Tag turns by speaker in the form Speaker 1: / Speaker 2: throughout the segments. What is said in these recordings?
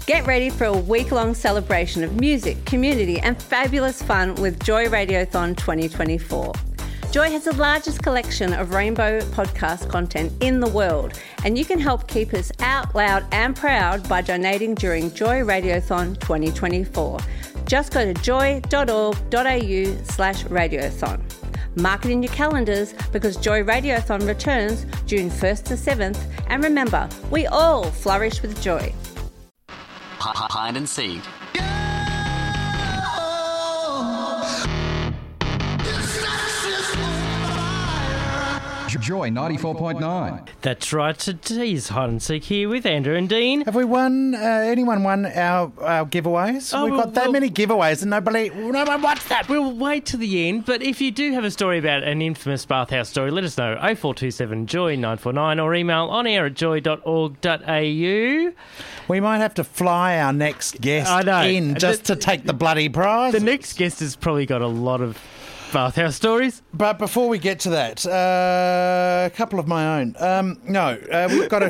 Speaker 1: Get ready for a week-long celebration of music, community and fabulous fun with Joy Radiothon 2024. Joy has the largest collection of rainbow podcast content in the world, and you can help keep us out loud and proud by donating during Joy Radiothon 2024. Just go to joy.org.au/radiothon. Mark it in your calendars because Joy Radiothon returns June 1st to 7th, and remember, we all flourish with joy.
Speaker 2: Hide and seek.
Speaker 3: Joy 94.9.
Speaker 4: That's right. Today's Hide and Seek here with Andrew and Dean.
Speaker 5: Have we won? Anyone won our giveaways?
Speaker 4: Oh,
Speaker 5: We've got that many giveaways and no one wants that.
Speaker 4: We'll wait to the end, but if you do have a story about an infamous bathhouse story, let us know. 0427 Joy 949 or email onair@joy.org.au.
Speaker 5: We might have to fly our next guest in just to take the bloody prize.
Speaker 4: The next guest has probably got a lot of bathhouse stories.
Speaker 5: But before we get to that, a couple of my own. We've got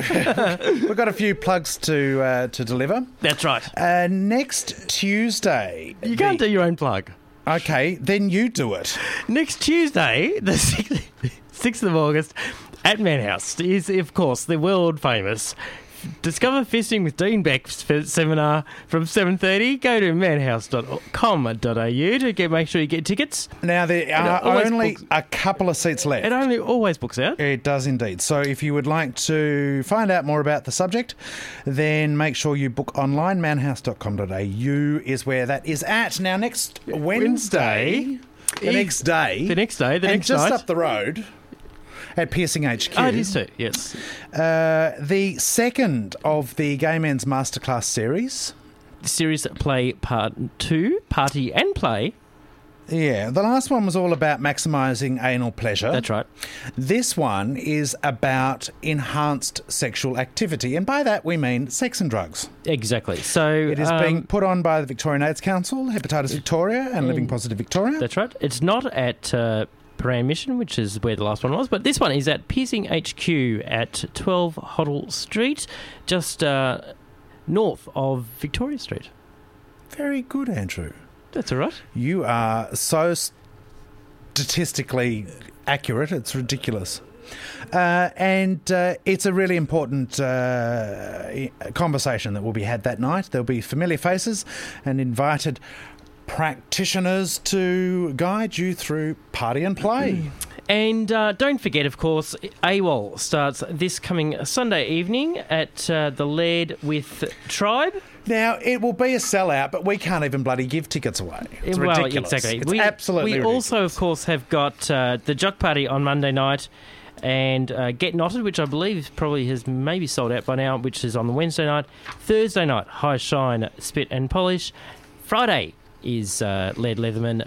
Speaker 5: a few plugs to deliver.
Speaker 4: That's right.
Speaker 5: Next Tuesday.
Speaker 4: You can't do your own plug.
Speaker 5: Okay, then you do it.
Speaker 4: Next Tuesday, the 6th of August, at Manhouse is, of course, the world famous Discover Fisting with Dean Beck seminar from 7:30. Go to manhouse.com.au to make sure you get tickets.
Speaker 5: Now, there are only a couple of seats left.
Speaker 4: It only always books out.
Speaker 5: It does indeed. So if you would like to find out more about the subject, then make sure you book online. manhouse.com.au is where that is at. Now, next Wednesday, the next day, and just up the road at Piercing HQ.
Speaker 4: Oh, it is too, yes.
Speaker 5: The second of the Gay Men's Masterclass series.
Speaker 4: Series Play Part 2, Party and Play.
Speaker 5: Yeah, the last one was all about maximising anal pleasure.
Speaker 4: That's right.
Speaker 5: This one is about enhanced sexual activity, and by that we mean sex and drugs.
Speaker 4: Exactly. So
Speaker 5: it is being put on by the Victorian AIDS Council, Hepatitis Victoria and Living Positive Victoria.
Speaker 4: That's right. It's not at Paran Mission, which is where the last one was, but this one is at Piercing HQ at 12 Hoddle Street, just north of Victoria Street.
Speaker 5: Very good, Andrew.
Speaker 4: That's all right.
Speaker 5: You are so statistically accurate, it's ridiculous. And it's a really important conversation that will be had that night. There'll be familiar faces and invited practitioners to guide you through party and play.
Speaker 4: And don't forget, of course, AWOL starts this coming Sunday evening at the Laird with Tribe.
Speaker 5: Now, it will be a sellout, but we can't even bloody give tickets away. It's ridiculous.
Speaker 4: Exactly.
Speaker 5: It's absolutely ridiculous.
Speaker 4: We also, of course, have got the Jock Party on Monday night and Get Knotted, which I believe probably has maybe sold out by now, which is on the Wednesday night. Thursday night, High Shine, Spit and Polish. Friday is Laird Leatherman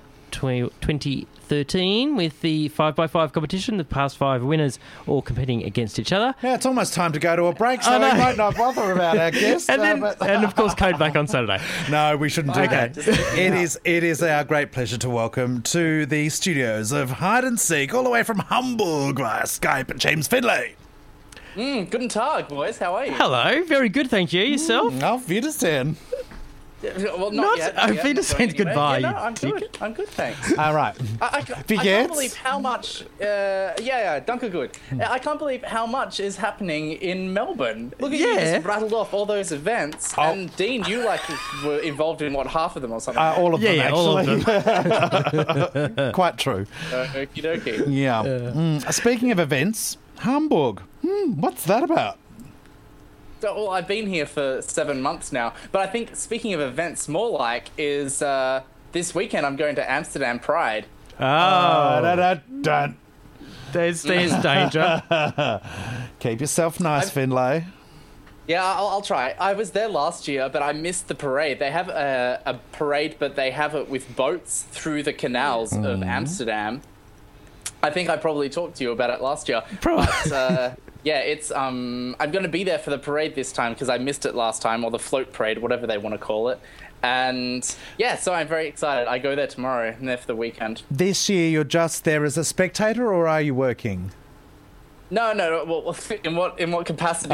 Speaker 4: 2013 with the 5x5 competition. The past 5 winners all competing against each other.
Speaker 5: Yeah, it's almost time to go to a break, so we might not bother about our guests.
Speaker 4: And of course, Code back on Saturday.
Speaker 5: No, we shouldn't do that. It is our great pleasure to welcome to the studios of Hide and Seek, all the way from Hamburg via Skype, James Findlay.
Speaker 6: Guten Tag, boys. How are you?
Speaker 4: Hello. Very good, thank you. Yourself?
Speaker 5: Auf Wiedersehen.
Speaker 6: Well, not yet.
Speaker 4: Auf Wiedersehen, goodbye.
Speaker 6: Yeah, no, I'm good. I'm good, thanks.
Speaker 5: All right.
Speaker 6: I can't believe how much... danke gut. I can't believe how much is happening in Melbourne. Look at you just rattled off all those events.
Speaker 5: Oh.
Speaker 6: And Dean, you were involved in, half of them or something?
Speaker 5: All of them, actually.
Speaker 4: All of them.
Speaker 5: Quite true.
Speaker 6: Okie dokie.
Speaker 5: Yeah. Speaking of events, Hamburg. What's that about?
Speaker 6: Well, I've been here for 7 months now, but I think speaking of events, more like is this weekend I'm going to Amsterdam Pride.
Speaker 4: There's danger.
Speaker 5: Keep yourself nice, Findlay.
Speaker 6: Yeah, I'll try. I was there last year, but I missed the parade. They have a parade, but they have it with boats through the canals of Amsterdam. I think I probably talked to you about it last year. But, yeah, it's I'm going to be there for the parade this time because I missed it last time, or the float parade, whatever they want to call it. And, yeah, so I'm very excited. I go there tomorrow. I'm there for the weekend.
Speaker 5: This year you're just there as a spectator, or are you working?
Speaker 6: No. Well, in what capacity?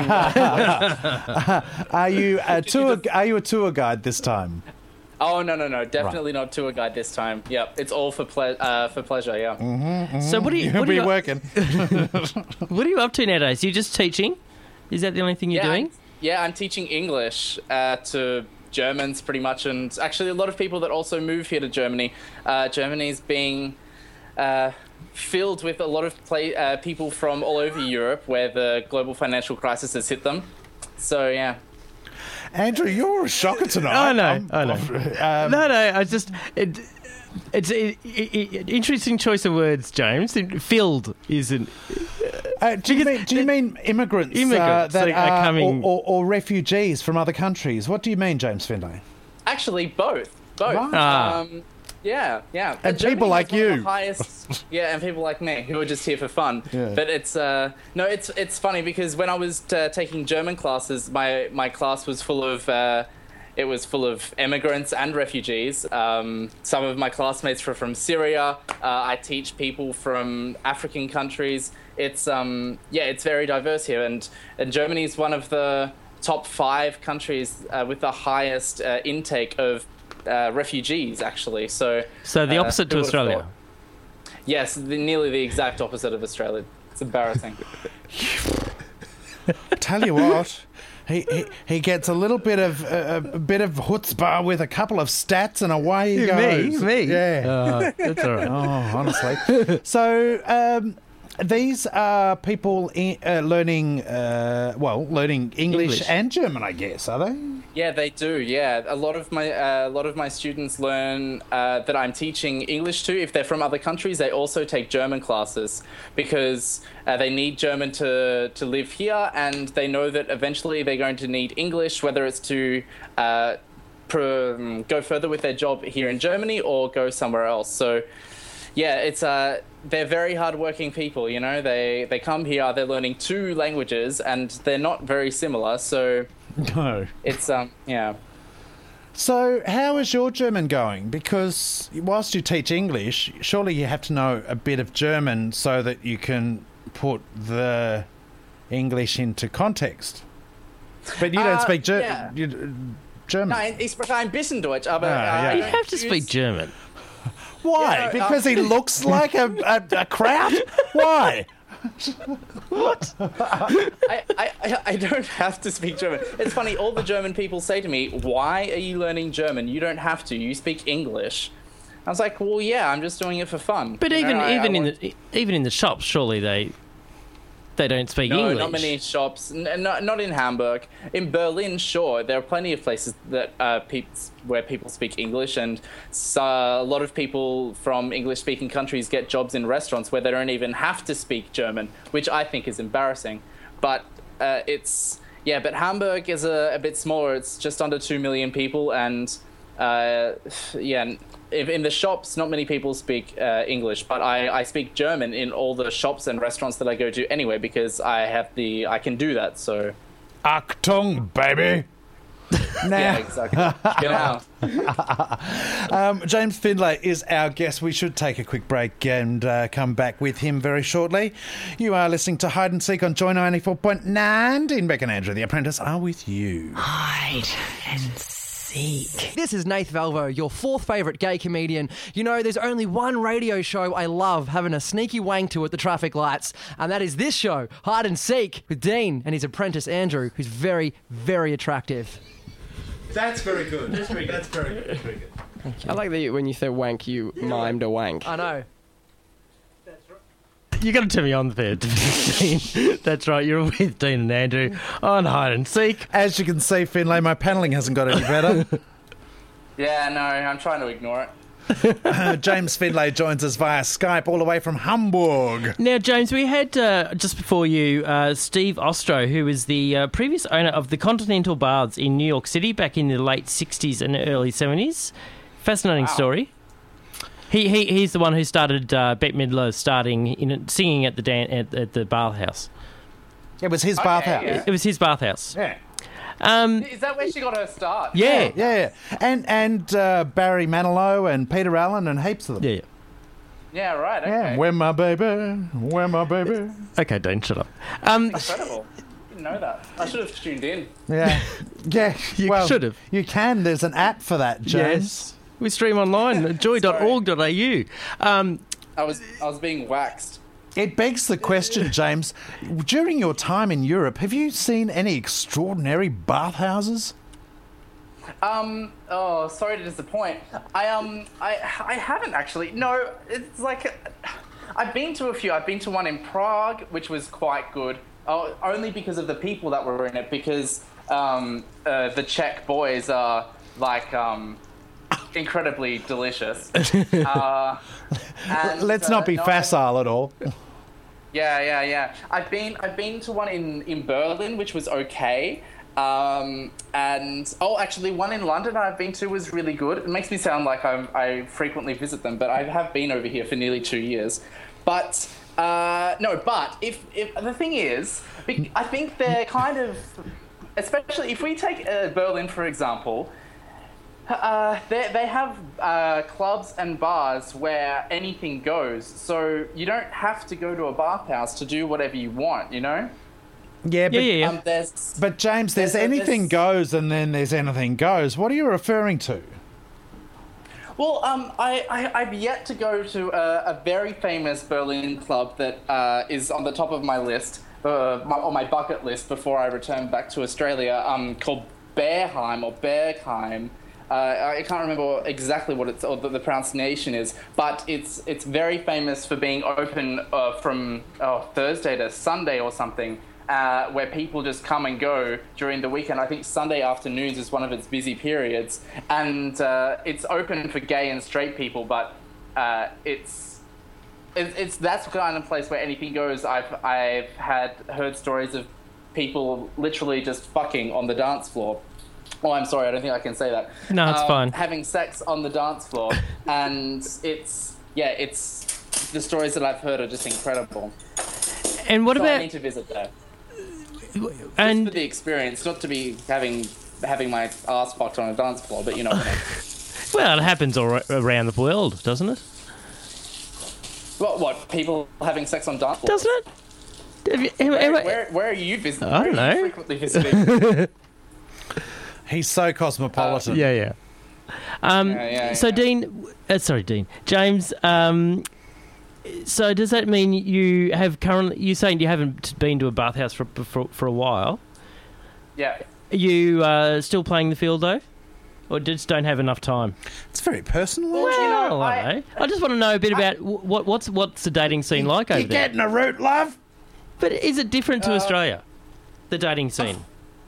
Speaker 5: Are you a tour guide this time?
Speaker 6: Oh no! Definitely not tour guide this time. Yep, it's all for pleasure. Yeah.
Speaker 4: So what are you?
Speaker 5: You'll
Speaker 4: What are
Speaker 5: be
Speaker 4: you,
Speaker 5: working.
Speaker 4: what are you up to nowadays? You just teaching? Is that the only thing you're doing?
Speaker 6: I'm teaching English to Germans pretty much, and actually a lot of people that also move here to Germany. Germany's being filled with a lot of people from all over Europe where the global financial crisis has hit them. So, yeah.
Speaker 5: Andrew, you're a shocker tonight.
Speaker 4: I know. No. It's an interesting choice of words, James. Filled isn't.
Speaker 5: Do you mean immigrants,
Speaker 4: Immigrants
Speaker 5: that
Speaker 4: are coming,
Speaker 5: or refugees from other countries? What do you mean, James Findlay?
Speaker 6: Actually, both.
Speaker 5: Right.
Speaker 6: Yeah.
Speaker 5: And
Speaker 6: Germany
Speaker 5: people like
Speaker 6: was one of
Speaker 5: you.
Speaker 6: the highest, and people like me who are just here for fun.
Speaker 5: Yeah.
Speaker 6: But it's funny because when I was taking German classes, my class was full of immigrants and refugees. Some of my classmates were from Syria. I teach people from African countries. It's very diverse here, and Germany is one of the top 5 countries with the highest intake of refugees, actually. So
Speaker 4: the opposite to Australia.
Speaker 6: Thought. Yes, nearly the exact opposite of Australia. It's embarrassing.
Speaker 5: Tell you what, he gets a little bit of chutzpah with a couple of stats, and away he goes.
Speaker 4: Me?
Speaker 5: Yeah.
Speaker 4: That's all right.
Speaker 5: Oh, honestly. So these are people learning English and German, I guess, are they?
Speaker 6: Yeah, they do. Yeah, a lot of my students learn that I'm teaching English to. If they're from other countries, they also take German classes because they need German to live here, and they know that eventually they're going to need English, whether it's to go further with their job here in Germany or go somewhere else. So, yeah, it's they're very hardworking people. You know, they come here, they're learning 2 languages, and they're not very similar. So.
Speaker 5: No.
Speaker 6: It's, yeah.
Speaker 5: So how is your German going? Because whilst you teach English, surely you have to know a bit of German so that you can put the English into context. But you don't speak German.
Speaker 6: Nein, ich spreche ein bisschen Deutsch, aber...
Speaker 4: You have to speak German.
Speaker 5: Why?
Speaker 6: Yeah,
Speaker 5: because he looks like a crowd? Why?
Speaker 4: What?
Speaker 6: I don't have to speak German. It's funny, all the German people say to me, why are you learning German? You don't have to. You speak English. I was like, well, yeah, I'm just doing it for fun.
Speaker 4: But even in the shops, surely they don't speak
Speaker 6: No,
Speaker 4: English.
Speaker 6: not many shops. Not in Hamburg. In Berlin, sure, there are plenty of places that where people speak English, and a lot of people from English-speaking countries get jobs in restaurants where they don't even have to speak German, which I think is embarrassing. But but Hamburg is a bit smaller. It's just under 2 million people, and if in the shops, not many people speak English, but I speak German in all the shops and restaurants that I go to anyway because I can do that. So,
Speaker 5: Achtung, baby.
Speaker 6: yeah, exactly. Genau.
Speaker 5: James Findlay is our guest. We should take a quick break and come back with him very shortly. You are listening to Hide and Seek on Joy 94.9. Dean Beck and Andrew, the apprentice, are with you.
Speaker 3: Hide and seek. This is Nath Valvo, your 4th favourite gay comedian. You know, there's only one radio show I love having a sneaky wank to at the traffic lights, and that is this show, Hide and Seek, with Dean and his apprentice Andrew, who's very, very attractive.
Speaker 5: That's very good. That's very good. Very good.
Speaker 7: I like that when you say wank, you mimed a wank.
Speaker 3: I know.
Speaker 4: You got to turn me on there, Dean. That's right. You're with Dean and Andrew on Hide and Seek.
Speaker 5: As you can see, Finlay, my panelling hasn't got any better.
Speaker 6: Yeah, no, I'm trying to ignore it.
Speaker 5: James Findlay joins us via Skype all the way from Hamburg.
Speaker 4: Now, James, we had, just before you, Steve Ostro, who was the previous owner of the Continental Baths in New York City back in the late 60s and early 70s. Fascinating story. He's the one who started Bette Midler singing at the bathhouse.
Speaker 5: It was his bathhouse.
Speaker 6: Yeah.
Speaker 4: It was his bathhouse.
Speaker 5: Yeah.
Speaker 6: Is that where she got her start?
Speaker 4: Yeah.
Speaker 5: And Barry Manilow and Peter Allen and heaps of them.
Speaker 4: Yeah.
Speaker 6: Yeah, right. Okay.
Speaker 5: Yeah, where my baby?
Speaker 4: Okay, Dean, shut up.
Speaker 6: Incredible. Didn't know that. I should have tuned in.
Speaker 5: Yeah, yeah.
Speaker 4: You should have.
Speaker 5: You can. There's an app for that, James.
Speaker 4: We stream online, joy.org.au.
Speaker 6: I was being waxed.
Speaker 5: It begs the question, James. During your time in Europe, have you seen any extraordinary bathhouses?
Speaker 6: Oh, sorry to disappoint. I haven't actually. No, it's like I've been to a few. I've been to one in Prague, which was quite good. Only because of the people that were in it. Because the Czech boys are like incredibly delicious.
Speaker 5: Let's not be facile at all.
Speaker 6: Yeah. I've been to one in Berlin, which was okay. Actually, one in London I've been to was really good. It makes me sound like I frequently visit them, but I have been over here for nearly 2 years. But if the thing is, I think they're kind of, especially if we take Berlin for example. They have clubs and bars where anything goes, so you don't have to go to a bathhouse to do whatever you want, you know?
Speaker 5: Yeah, but,
Speaker 4: yeah.
Speaker 5: But James, there's anything goes and then there's anything goes. What are you referring to?
Speaker 6: Well, I've yet to go to a very famous Berlin club that is on the top of my list, on my bucket list before I return back to Australia, called Bergheim or Bergheim. I can't remember exactly what the pronunciation is, but it's very famous for being open from Thursday to Sunday or something, where people just come and go during the weekend. I think Sunday afternoons is one of its busy periods, and it's open for gay and straight people, but it's that's the kind of place where anything goes. I've heard stories of people literally just fucking on the dance floor. Oh, I'm sorry, I don't think I can say that.
Speaker 4: No, it's fine.
Speaker 6: Having sex on the dance floor, and it's the stories that I've heard are just incredible.
Speaker 4: And what about?
Speaker 6: I need to visit there.
Speaker 4: And
Speaker 6: just for the experience, not to be having my ass fucked on a dance floor, but you know what I mean.
Speaker 4: Well, it happens all around the world, doesn't it?
Speaker 6: What people having sex on dance floors?
Speaker 4: Doesn't it?
Speaker 6: Where are you visiting?
Speaker 4: I don't know.
Speaker 6: Where are you frequently visiting?
Speaker 5: He's so cosmopolitan.
Speaker 4: Yeah. So Dean, James. So does that mean you have currently? You're saying you haven't been to a bathhouse for a while?
Speaker 6: Yeah.
Speaker 4: Are you still playing the field though, or just don't have enough time?
Speaker 5: It's very personal.
Speaker 4: Well, I don't know. I just want to know a bit about what's the dating scene like over there.
Speaker 5: You're getting a root, love.
Speaker 4: But is it different to Australia? The dating scene.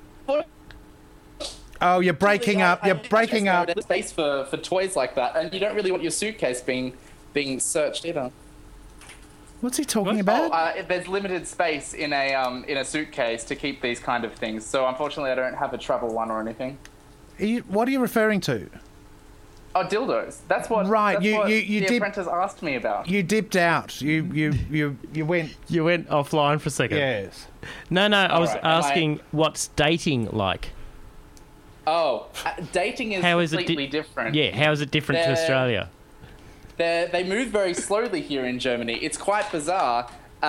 Speaker 5: Oh, you're breaking up. You're breaking up.
Speaker 6: There's space for toys like that, and you don't really want your suitcase being searched either.
Speaker 5: What's he talking about?
Speaker 6: There's limited space in a suitcase to keep these kind of things. So unfortunately, I don't have a travel one or anything.
Speaker 5: What are you referring to?
Speaker 6: Oh, dildos. That's what.
Speaker 5: Right,
Speaker 6: that's what the apprentice asked me about.
Speaker 5: You dipped out. You went.
Speaker 4: You went offline for a second.
Speaker 5: Yes.
Speaker 4: No. I was asking what's dating like.
Speaker 6: Oh, dating is completely different.
Speaker 4: Yeah, how is it different to Australia?
Speaker 6: They move very slowly here in Germany. It's quite bizarre.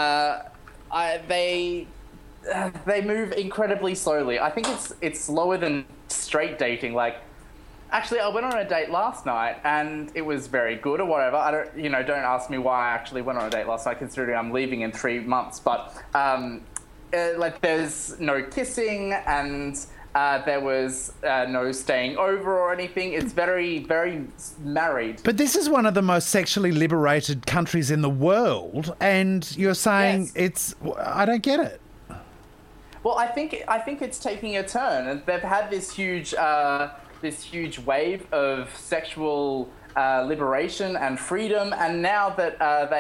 Speaker 6: They move incredibly slowly. I think it's slower than straight dating. Like, actually, I went on a date last night and it was very good or whatever. Don't ask me why I actually went on a date last night, considering I'm leaving in 3 months. But there's no kissing and. There was no staying over or anything. It's very, very married.
Speaker 5: But this is one of the most sexually liberated countries in the world, and you're saying it's... I don't get it.
Speaker 6: Well, I think it's taking a turn, and they've had this huge wave of sexual liberation and freedom, and now that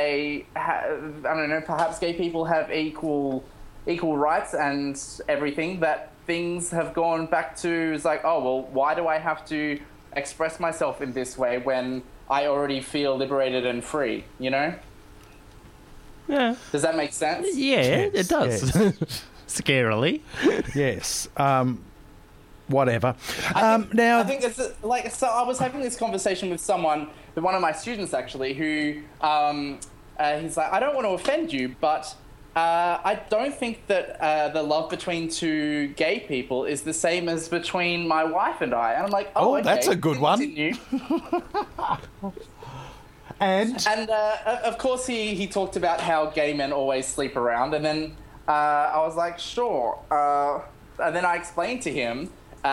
Speaker 6: perhaps gay people have equal rights and everything, that things have gone back to, it's like, oh, well, why do I have to express myself in this way when I already feel liberated and free, you know?
Speaker 4: Yeah.
Speaker 6: Does that make sense?
Speaker 4: Yeah, it does.
Speaker 5: Yes.
Speaker 4: Scarily.
Speaker 5: Yes. whatever.
Speaker 6: I
Speaker 5: Now,
Speaker 6: think it's so I was having this conversation with one of my students actually, who he's like, I don't want to offend you, but I don't think that the love between two gay people is the same as between my wife and I. And I'm like, okay,
Speaker 5: that's a good one.
Speaker 6: continue.
Speaker 5: and
Speaker 6: of course he talked about how gay men always sleep around, and then I was like, sure. And then I explained to him,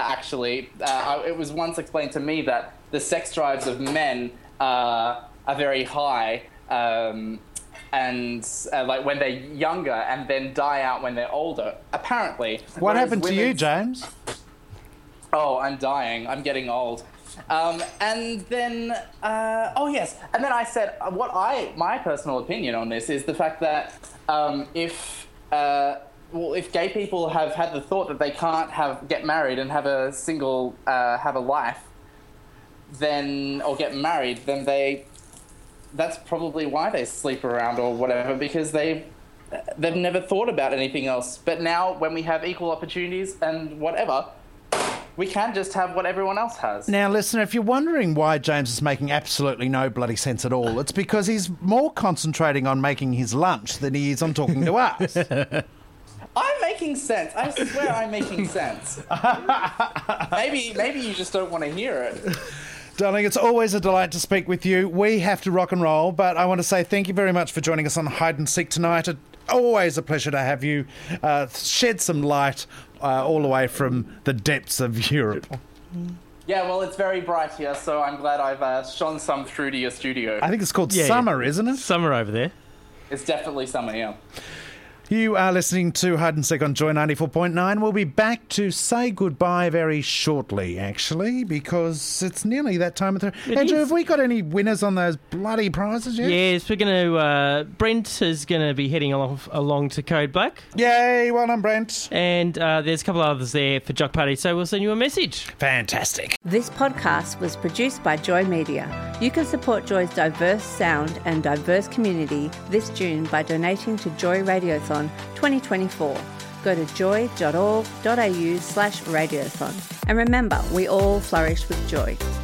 Speaker 6: it was once explained to me that the sex drives of men are very high, and like when they're younger, and then die out when they're older, apparently.
Speaker 5: what happened to you, James?
Speaker 6: Oh, I'm dying. I'm getting old. And then, yes. And then I said, my personal opinion on this is the fact that if gay people have had the thought that they can't get married and have a life, then, or get married, then that's probably why they sleep around or whatever, because they've never thought about anything else. But now, when we have equal opportunities and whatever, we can just have what everyone else has.
Speaker 5: Now, listener, if you're wondering why James is making absolutely no bloody sense at all, it's because he's more concentrating on making his lunch than he is on talking to us.
Speaker 6: I'm making sense. I swear I'm making sense. Maybe you just don't want to hear it.
Speaker 5: Darling, it's always a delight to speak with you. We have to rock and roll, but I want to say thank you very much for joining us on Hide and Seek tonight. Always a pleasure to have you shed some light all the way from the depths of Europe.
Speaker 6: Yeah, well, it's very bright here, so I'm glad I've shone some through to your studio.
Speaker 5: I think it's called summer, isn't it?
Speaker 4: Summer over there.
Speaker 6: It's definitely summer, yeah.
Speaker 5: You are listening to Hide and Seek on Joy 94.9. We'll be back to say goodbye very shortly, actually, because it's nearly that time of the... Andrew, have we got any winners on those bloody prizes yet?
Speaker 4: Yes, we're going to... Brent is going to be heading along to Code Black.
Speaker 5: Yay, well done, Brent.
Speaker 4: And there's a couple of others there for Jock Party, so we'll send you a message.
Speaker 5: Fantastic.
Speaker 1: This podcast was produced by Joy Media. You can support Joy's diverse sound and diverse community this June by donating to Joy Radiothon 2024. Go to joy.org.au/radiothon. And remember, we all flourish with joy.